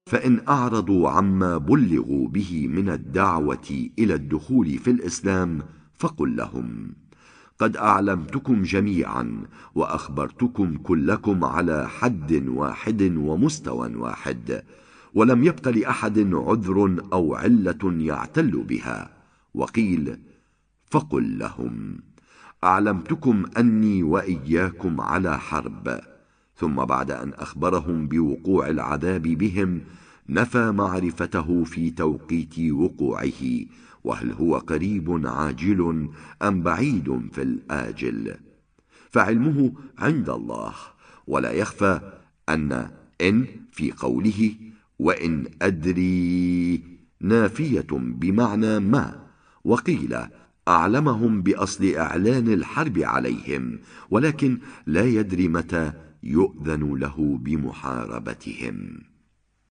فإن أعرضوا عما بلغوا به من الدعوة إلى الدخول في الإسلام فقل لهم: قد أعلمتكم جميعا وأخبرتكم كلكم على حد واحد ومستوى واحد، ولم يبق لأحد عذر أو علة يعتل بها. وقيل: فقل لهم: أعلمتكم أني وإياكم على حرب. ثم بعد أن أخبرهم بوقوع العذاب بهم نفى معرفته في توقيت وقوعه، وهل هو قريب عاجل أم بعيد في الآجل، فعلمه عند الله. ولا يخفى أن إن في قوله وإن أدري نافية بمعنى ما. وقيل أعلمهم بأصل إعلان الحرب عليهم، ولكن لا يدري متى يؤذن له بمحاربتهم.